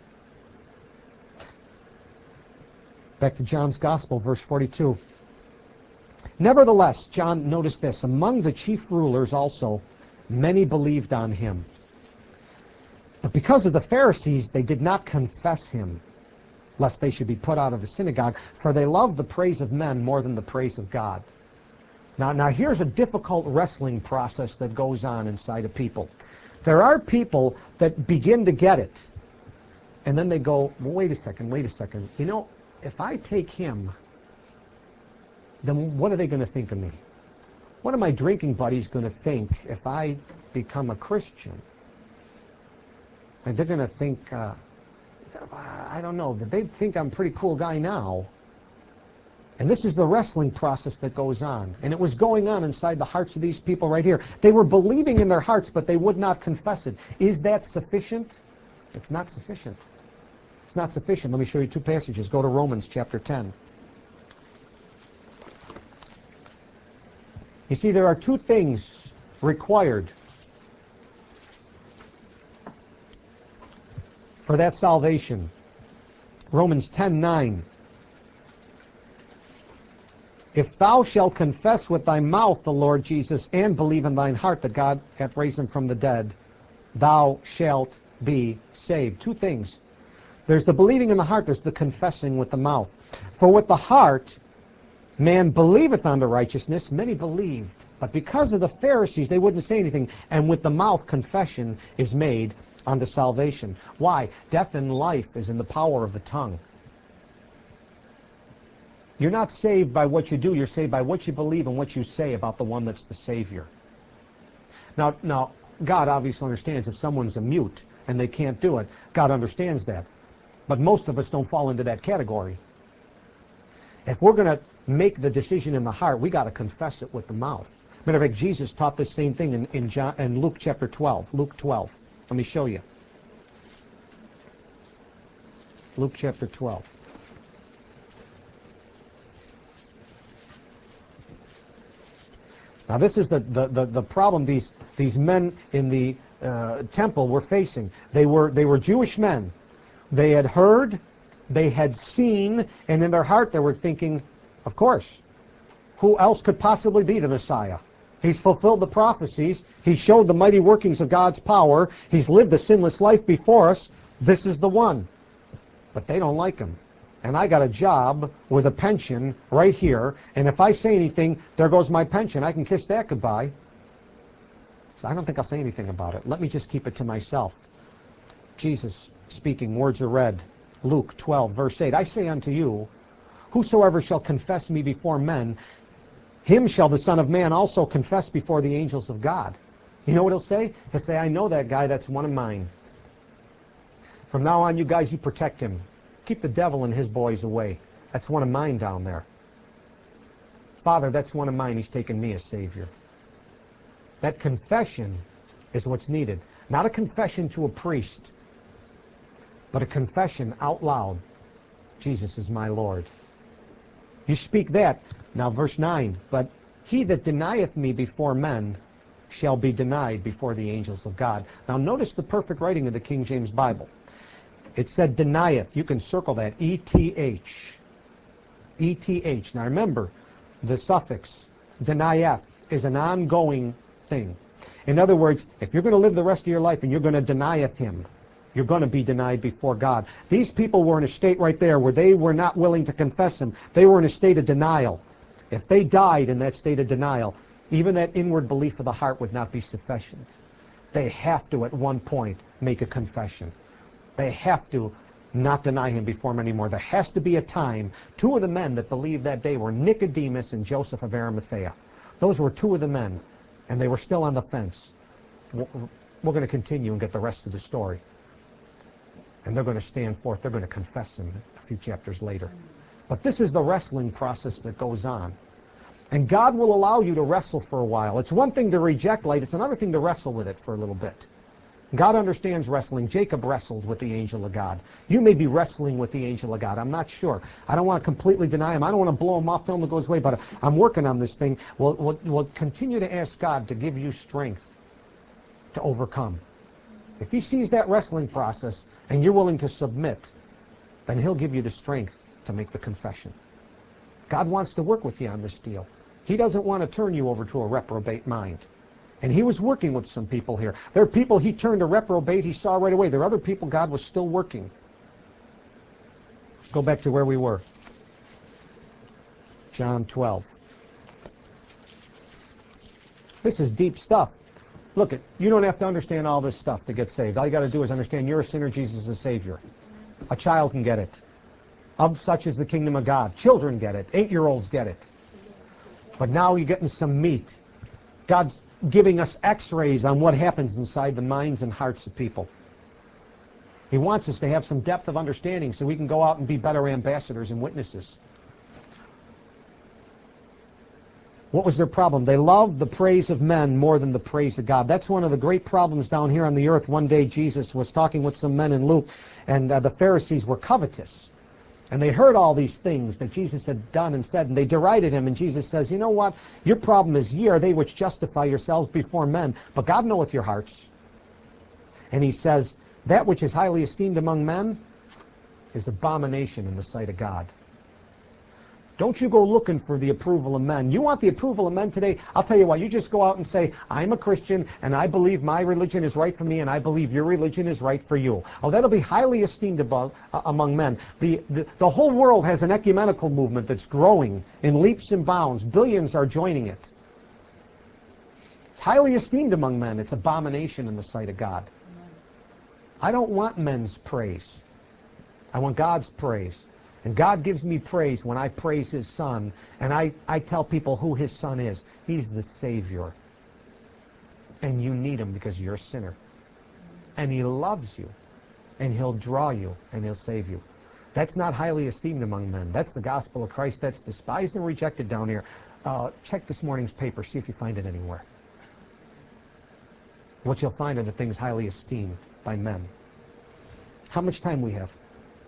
Back to John's Gospel, verse forty-two. Nevertheless, John, notice this, among the chief rulers also, many believed on him. But because of the Pharisees, they did not confess him, lest they should be put out of the synagogue, for they loved the praise of men more than the praise of God. Now, now here's a difficult wrestling process that goes on inside of people. There are people that begin to get it, and then they go, well, wait a second, wait a second. You know, if I take him, then what are they going to think of me? What are my drinking buddies going to think if I become a Christian? And they're going to think, uh, I don't know, they think I'm a pretty cool guy now. And this is the wrestling process that goes on. And it was going on inside the hearts of these people right here. They were believing in their hearts, but they would not confess it. Is that sufficient? It's not sufficient. It's not sufficient. Let me show you two passages. Go to Romans chapter ten. You see, there are two things required for that salvation. Romans ten nine. If thou shalt confess with thy mouth the Lord Jesus, and believe in thine heart that God hath raised him from the dead, thou shalt be saved. Two things. There's the believing in the heart, there's the confessing with the mouth. For with the heart man believeth unto righteousness. Many believed, but because of the Pharisees, they wouldn't say anything. And with the mouth, confession is made unto salvation. Why? Death and life is in the power of the tongue. You're not saved by what you do. You're saved by what you believe and what you say about the one that's the Savior. Now, now God obviously understands if someone's a mute and they can't do it. God understands that. But most of us don't fall into that category. If we're going to make the decision in the heart, we got to confess it with the mouth. Matter of fact, Jesus taught this same thing in, in, John, in Luke chapter twelve. Luke twelve. Let me show you. Luke chapter twelve. Now this is the, the, the, the problem these, these men in the uh, temple were facing. They were, they were Jewish men. They had heard, they had seen, and in their heart they were thinking, of course, who else could possibly be the Messiah? He's fulfilled the prophecies. He showed the mighty workings of God's power. He's lived a sinless life before us. This is the one. But they don't like him. And I got a job with a pension right here, and if I say anything, there goes my pension. I can kiss that goodbye. So I don't think I'll say anything about it. Let me just keep it to myself. Jesus speaking, words are read. Luke twelve, verse eight. I say unto you, whosoever shall confess me before men, him shall the Son of Man also confess before the angels of God. You know what he'll say? He'll say, I know that guy, that's one of mine. From now on, you guys, you protect him. Keep the devil and his boys away. That's one of mine down there. Father, that's one of mine. He's taken me as Savior. That confession is what's needed. Not a confession to a priest, but a confession out loud. Jesus is my Lord. You speak that. Now verse nine. But he that denieth me before men shall be denied before the angels of God. Now notice the perfect writing of the King James Bible. It said denieth. You can circle that. E T H. E T H. Now remember, the suffix denieth is an ongoing thing. In other words, if you're going to live the rest of your life and you're going to denieth him, you're going to be denied before God. These people were in a state right there where they were not willing to confess him. They were in a state of denial. If they died in that state of denial, even that inward belief of the heart would not be sufficient. They have to, at one point, make a confession. They have to not deny him before him anymore. There has to be a time. Two of the men that believed that day were Nicodemus and Joseph of Arimathea. Those were two of the men, and they were still on the fence. We're going to continue and get the rest of the story. And they're going to stand forth. They're going to confess him a few chapters later. But this is the wrestling process that goes on. And God will allow you to wrestle for a while. It's one thing to reject light. It's another thing to wrestle with it for a little bit. God understands wrestling. Jacob wrestled with the angel of God. You may be wrestling with the angel of God. I'm not sure. I don't want to completely deny him. I don't want to blow him off, tell him to go his way, but I'm working on this thing. We'll, we'll, we'll continue to ask God to give you strength to overcome. If he sees that wrestling process and you're willing to submit, then he'll give you the strength to make the confession. God wants to work with you on this deal. He doesn't want to turn you over to a reprobate mind. And he was working with some people here. There are people he turned to reprobate, he saw right away. There are other people God was still working. Go back to where we were. John twelve. This is deep stuff. Look, it, you don't have to understand all this stuff to get saved. All you got to do is understand you're a sinner, Jesus is a Savior. A child can get it. Of such is the kingdom of God. Children get it. Eight-year-olds get it. But now you're getting some meat. God's giving us x-rays on what happens inside the minds and hearts of people. He wants us to have some depth of understanding so we can go out and be better ambassadors and witnesses. What was their problem? They loved the praise of men more than the praise of God. That's one of the great problems down here on the earth. One day Jesus was talking with some men in Luke, and uh, the Pharisees were covetous. And they heard all these things that Jesus had done and said, and they derided him. And Jesus says, you know what? Your problem is, ye are they which justify yourselves before men, but God knoweth your hearts. And he says, that which is highly esteemed among men is abomination in the sight of God. Don't you go looking for the approval of men. You want the approval of men today? I'll tell you what, you just go out and say, I'm a Christian, and I believe my religion is right for me, and I believe your religion is right for you. Oh, that'll be highly esteemed above, uh, among men. The, the, the whole world has an ecumenical movement that's growing in leaps and bounds. Billions are joining it. It's highly esteemed among men. It's abomination in the sight of God. I don't want men's praise. I want God's praise. And God gives me praise when I praise His Son, and I, I tell people who His Son is. He's the Savior. And you need Him because you're a sinner. And He loves you, and He'll draw you, and He'll save you. That's not highly esteemed among men. That's the gospel of Christ. That's despised and rejected down here. Uh, check this morning's paper. See if you find it anywhere. What you'll find are the things highly esteemed by men. How much time we have?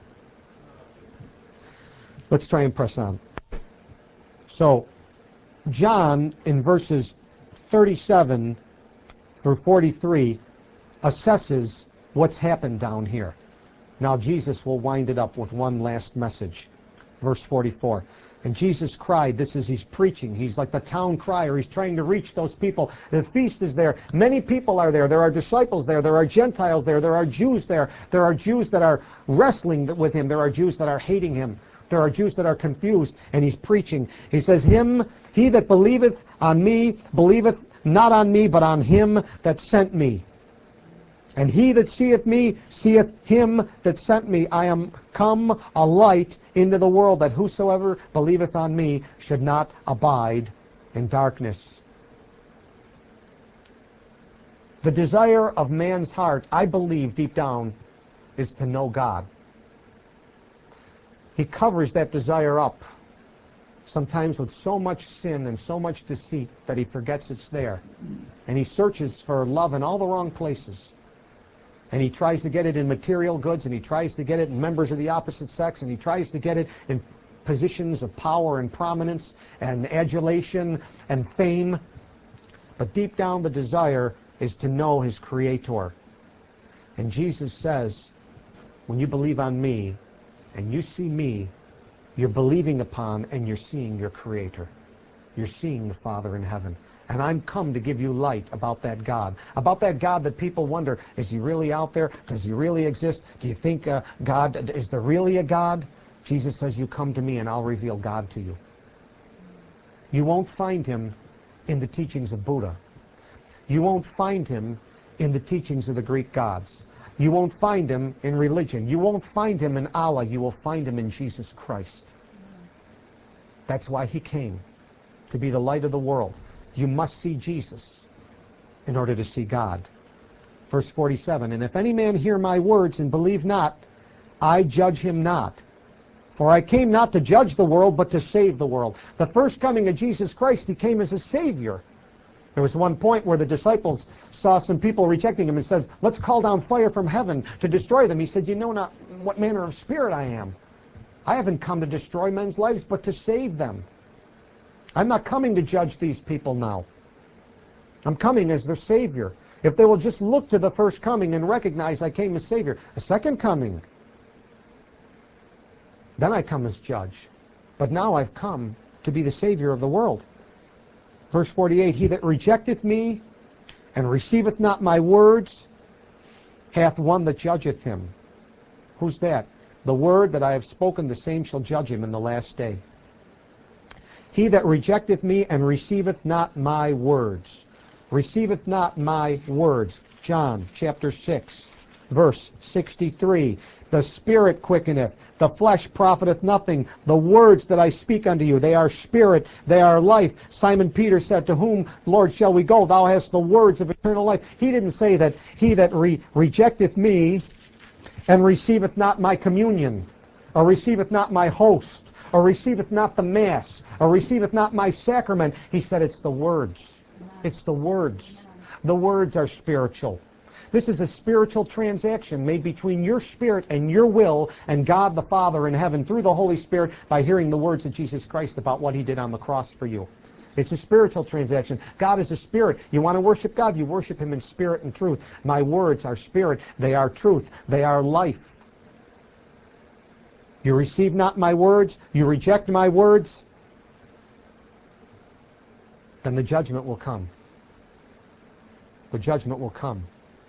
Let's try and press on. So, John, in verses thirty-seven through forty-three, assesses what's happened down here. Now, Jesus will wind it up with one last message. Verse forty-four. And Jesus cried. This is, he's preaching. He's like the town crier. He's trying to reach those people. The feast is there. Many people are there. There are disciples there. There are Gentiles there. There are Jews there. There are Jews that are wrestling with Him. There are Jews that are hating Him. There are Jews that are confused, and He's preaching. He says, Him, he that believeth on me, believeth not on me, but on Him that sent me. And he that seeth me, seeth Him that sent me. I am come a light into the world, that whosoever believeth on me should not abide in darkness. The desire of man's heart, I believe deep down, is to know God. He covers that desire up, sometimes with so much sin and so much deceit that he forgets it's there. And he searches for love in all the wrong places. And he tries to get it in material goods, and he tries to get it in members of the opposite sex, and he tries to get it in positions of power and prominence and adulation and fame. But deep down the desire is to know his Creator. And Jesus says, when you believe on me, and you see me, you're believing upon and you're seeing your Creator. You're seeing the Father in heaven. And I'm come to give you light about that God. About that God that people wonder, is He really out there? Does He really exist? Do you think uh, God, is there really a God? Jesus says, you come to me and I'll reveal God to you. You won't find Him in the teachings of Buddha. You won't find Him in the teachings of the Greek gods. You won't find Him in religion. You won't find Him in Allah. You will find Him in Jesus Christ. That's why He came, to be the light of the world. You must see Jesus in order to see God. Verse forty-seven, and if any man hear my words and believe not, I judge him not. For I came not to judge the world, but to save the world. The first coming of Jesus Christ, He came as a Savior. There was one point where the disciples saw some people rejecting Him and says, let's call down fire from heaven to destroy them. He said, you know not what manner of spirit I am. I haven't come to destroy men's lives, but to save them. I'm not coming to judge these people now. I'm coming as their Savior. If they will just look to the first coming and recognize I came as Savior. A second coming, then I come as judge. But now I've come to be the Savior of the world. Verse forty-eight, he that rejecteth me and receiveth not my words hath one that judgeth him. Who's that? The word that I have spoken, the same shall judge him in the last day. He that rejecteth me and receiveth not my words. Receiveth not my words. John chapter six, verse sixty-three. The Spirit quickeneth, the flesh profiteth nothing. The words that I speak unto you, they are spirit, they are life. Simon Peter said, to whom, Lord, shall we go? Thou hast the words of eternal life. He didn't say that he that re- rejecteth me and receiveth not my communion, or receiveth not my host, or receiveth not the Mass, or receiveth not my sacrament. He said it's the words. It's the words. The words are spiritual. This is a spiritual transaction made between your spirit and your will and God the Father in heaven through the Holy Spirit by hearing the words of Jesus Christ about what He did on the cross for you. It's a spiritual transaction. God is a spirit. You want to worship God, you worship Him in spirit and truth. My words are spirit. They are truth. They are life. you receive not my words, you reject my words, then the judgment will come. The judgment will come.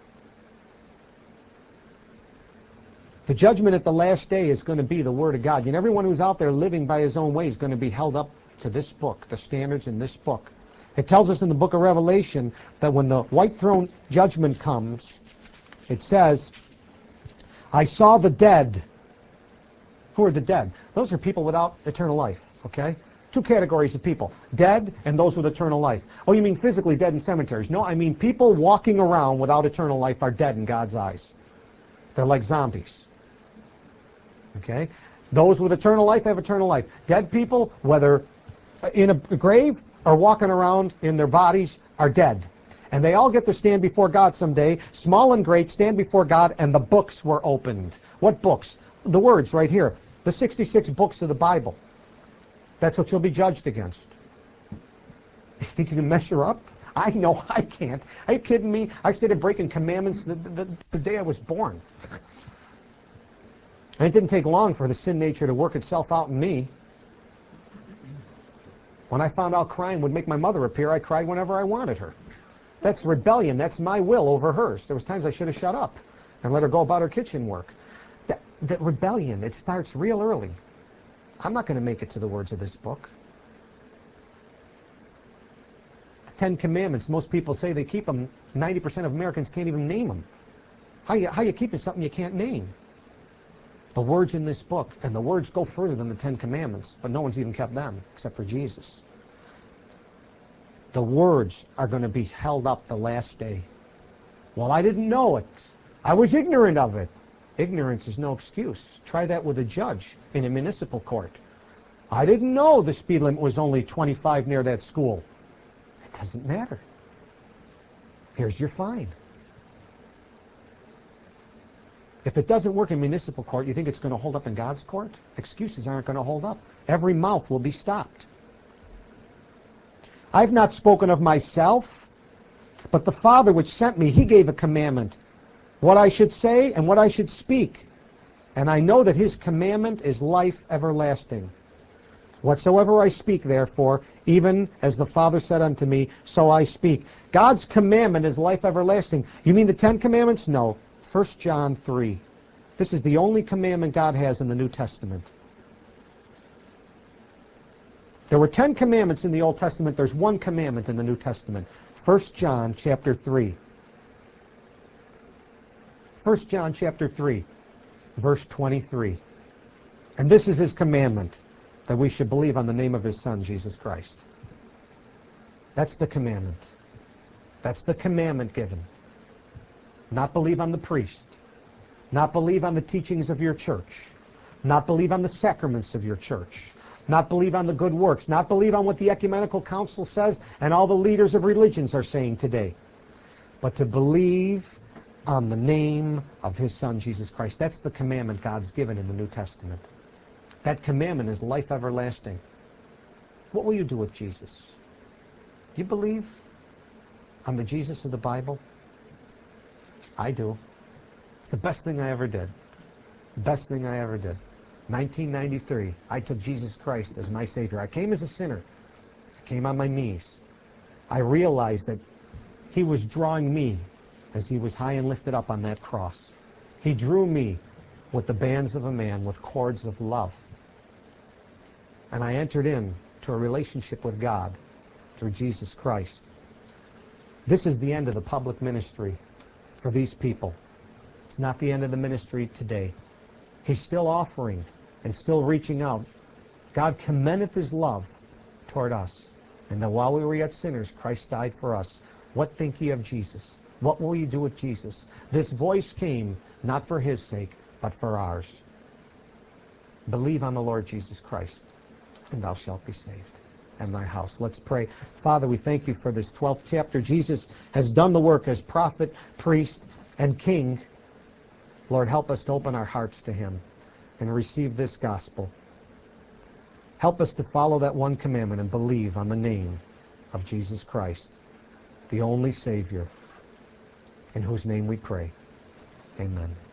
The judgment at the last day is going to be the Word of God. And everyone who's out there living by his own way is going to be held up to this book, the standards in this book. It tells us in the book of Revelation that when the white throne judgment comes, it says, I saw the dead. Who are the dead? Those are people without eternal life, okay? Two categories of people, dead and those with eternal life. Oh, you mean physically dead in cemeteries? No, I mean people walking around without eternal life are dead in God's eyes. They're like zombies. Okay? Those with eternal life have eternal life. Dead people, whether in a grave or walking around in their bodies, are dead. And they all get to stand before God someday, small and great, stand before God, and the books were opened. What books? The words right here. The sixty-six books of the Bible. That's what you'll be judged against. You think you can measure up? I know I can't. Are you kidding me? I started breaking commandments the, the, the day I was born. And it didn't take long for the sin nature to work itself out in me. When I found out crying would make my mother appear, I cried whenever I wanted her. That's rebellion. That's my will over hers. There was times I should have shut up and let her go about her kitchen work. That, that rebellion, it starts real early. I'm not going to make it to the words of this book. The Ten Commandments, most people say they keep them. ninety percent of Americans can't even name them. How you, how you keeping something you can't name? The words in this book, and the words go further than the Ten Commandments, but no one's even kept them except for Jesus. The words are going to be held up the last day. Well, I didn't know it. I was ignorant of it. Ignorance is no excuse. Try that with a judge in a municipal court. I didn't know the speed limit was only twenty-five near that school. It doesn't matter. Here's your fine. If it doesn't work in municipal court, you think it's going to hold up in God's court? Excuses aren't going to hold up. Every mouth will be stopped. I've not spoken of myself, but the Father which sent me, he gave a commandment, what I should say and what I should speak. And I know that his commandment is life everlasting. Whatsoever I speak, therefore, even as the Father said unto me, so I speak. God's commandment is life everlasting. You mean the Ten Commandments? No. First John three. This is the only commandment God has in the New Testament. There were ten commandments in the Old Testament. There's one commandment in the New Testament. First John chapter three. First John chapter three, verse twenty-three. And this is his commandment, that we should believe on the name of his Son, Jesus Christ. That's the commandment. That's the commandment given. Not believe on the priest. Not believe on the teachings of your church. Not believe on the sacraments of your church. Not believe on the good works. Not believe on what the Ecumenical Council says and all the leaders of religions are saying today. But to believe on the name of his Son, Jesus Christ. That's the commandment God's given in the New Testament. That commandment is life everlasting. What will you do with Jesus? Do you believe on the Jesus of the Bible? I do. It's the best thing I ever did. Best thing I ever did. nineteen ninety-three, I took Jesus Christ as my Savior. I came as a sinner. I came on my knees. I realized that he was drawing me as he was high and lifted up on that cross. He drew me with the bands of a man, with cords of love. And I entered into a relationship with God through Jesus Christ. This is the end of the public ministry for these people. It's not the end of the ministry today. He's still offering and still reaching out. God commendeth his love toward us, and that while we were yet sinners, Christ died for us. What think ye of Jesus? What will you do with Jesus? This voice came not for his sake, but for ours. Believe on the Lord Jesus Christ, and thou shalt be saved, and thy house. Let's pray. Father, we thank you for this twelfth chapter. Jesus has done the work as prophet, priest, and king. Lord, help us to open our hearts to him and receive this gospel. Help us to follow that one commandment and believe on the name of Jesus Christ, the only Savior, in whose name we pray. Amen.